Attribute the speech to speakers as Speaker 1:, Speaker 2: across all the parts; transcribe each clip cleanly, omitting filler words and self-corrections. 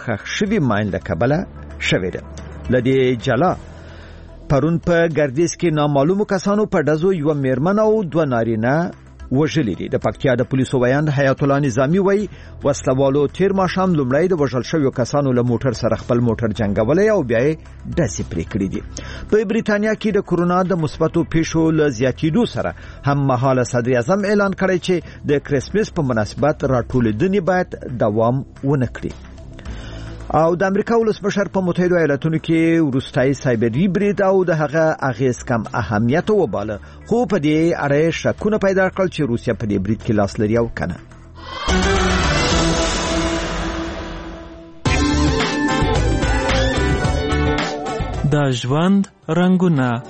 Speaker 1: خښ شوي ماین له کبله شوې ده. لدې جلا پرون په ګردیز کې نامعلومو کسانو په ډزو یو میرمن او 2 نارینه وژلي دي. د پکتیا د پولیسو ویاند حیات الله نظامی وایي وسلوالو تیر ماښام لومړی د وژل شویو کسانو له موټر سره خپل موټر جنګولی او بیا یې ډزې پرې کړې دي. په بریتانیا کې د کورونا د مثبتو پیښو له زیاتېدو سره هم مهاله صدر اعظم اعلان کړی چې د کرسمس په مناسبت راټولېدنې باید دوام ونه کړي. او د امریکا ولسمشر په متحده ایالاتونو کې وروستای سایبري برید او د هغه اغیز کم اهمیت وباله، خو په دې اړه شکونه پیدا کړل چې روسیا په دې برید کې لاس لري او کنه.
Speaker 2: د ژوند رنگونه.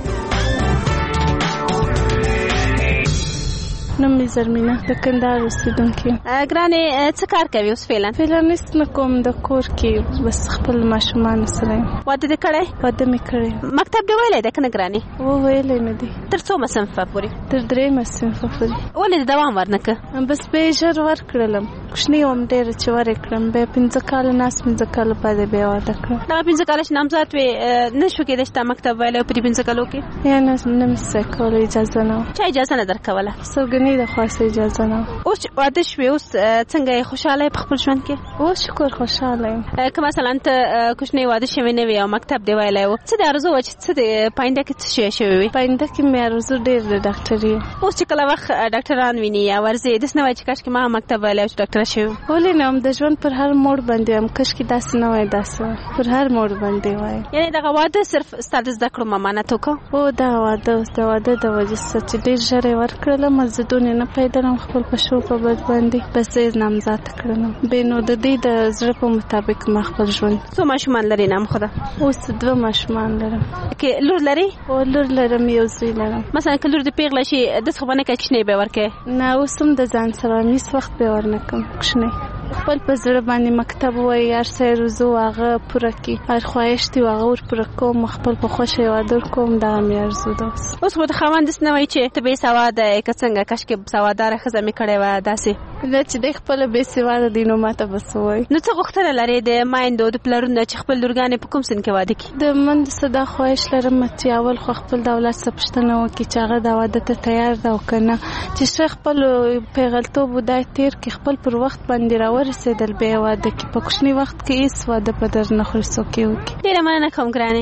Speaker 3: نوم زرمینه د کندهار اوسیدونکې.
Speaker 4: ګرانې څه کار کوي اوس فعلا؟
Speaker 3: فعلا هیڅ نه کوم، د کور کې بس خپل ماشومان سره یم.
Speaker 4: واده دې کړی؟
Speaker 3: واده مې کړی.
Speaker 4: مکتب دې ویلی دی که نه ګرانې؟
Speaker 3: ویلی نه دی.
Speaker 4: تر څومه صنفه پورې؟
Speaker 3: تر 3 صنفه پورې.
Speaker 4: ولې دې دوام ورنکړه؟
Speaker 3: بس بیا یې ژر ورکړلم، کوچنۍ وم ډېره چې ورې کړم، بیا 15 کاله ناست 15 کاله بعد بیا واده کړم.
Speaker 4: دغه 15 کاله چې نامزاد وې نه شو کېدای چې تا مکتب ویلی په دې 15 کالو کې؟
Speaker 3: یا نه مې څه کولی، اجازه نه وه.
Speaker 4: چا اجازه نه درکوله؟
Speaker 3: سوګنۍ د خاصه اجازه نه وه.
Speaker 4: اوس چې واده شوې اوس څنګه یې خوشحاله یې په خپل ژوند کې؟
Speaker 3: اوس شکر خوشحاله یم.
Speaker 4: که مثلا ته کوچنۍ واده شوې نه وې او مکتب دې ویلی و، څه دې ارزو وه چې څه دې پاینده کې څه شی شوی وي؟
Speaker 3: پاینده کې مې ارزو ډېر د ډاکټري.
Speaker 4: اوس چې کله وخت ډاکټران ویني یا ورځې داسې نه وایي چې کاشکې ما هم مکتب ویلی و چې ډاکټره شوې وم؟
Speaker 3: ولې نه هم د ژوند پر هر موړ باندې هم کاشکې داسې نه وای، داسې وای پر هر موړ باندې وای.
Speaker 4: یعنې دغه واده صرف ستا د زده کړو ممانعت وکړو؟
Speaker 3: هو دغه واده اوس د واده د وجې څخه چې ډېر ژر یې ورکړلم، زدون یې نه پیدلم خپل په شو په بد باندې، بس یې نامزاده کړلم. بې نو د دې د زړه په مطابق ما خپل ژوند.
Speaker 4: څو ماشومان لرې نام خدا؟
Speaker 3: اوس 2 ماشومان لرم.
Speaker 4: که لور لرې؟
Speaker 3: او لور لرم، یو زوی لرم.
Speaker 4: مثلا که لور دې پیغله شي داسې خو به نه کوې کوچنۍ به یې ورکوې؟
Speaker 3: نه اوس هم د ځان سره هیڅ وخت به یې ورنکړم کوچنۍ. خپل په زړه باندې مکتب وایي، هر څه یې روزو هغه پوره کړي، هر خواهش دي هغه ور پوره کوم، خپل په خوښه یې واده کوم، دغه مې ارزو ده.
Speaker 4: اوس خو د خاوند داسې نه وایي چې ته بې سواده یې که څنګه کاشکې سواداره ښځه مې کړې وه داسې؟
Speaker 3: نه چې دی خپله بې سواده دی نو ماته به څه وایي.
Speaker 4: نو څه غوښتنه لرې د مایندو د پلرونو چې خپل لورګانې په کوم سن کې واده کړي؟
Speaker 3: د مندو څه دا خواهش لرم چې اول خو خپل د اولاد څه پوښتنه وکړي چې هغه د واده ته تیار ده او که نه، چې ښه خپل پیغلتوب ودای تېر کړي، خپل پر وخت باندې راورسېدل بیا یې واده کړي. په کوچني وخت کې هېڅ واده په در نه خوري څوک یې وکړي.
Speaker 4: ډېره مننه کوم ګرانې.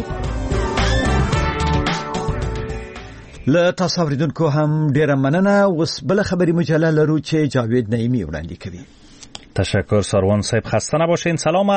Speaker 1: له تاسو اوریدونکو هم ډیره مننه. اوس بل خبري مجله لرو چې جاوید نعیمی وړاندې کوي.
Speaker 5: تشکر ساروان صاحب، خسته نباشین. سلام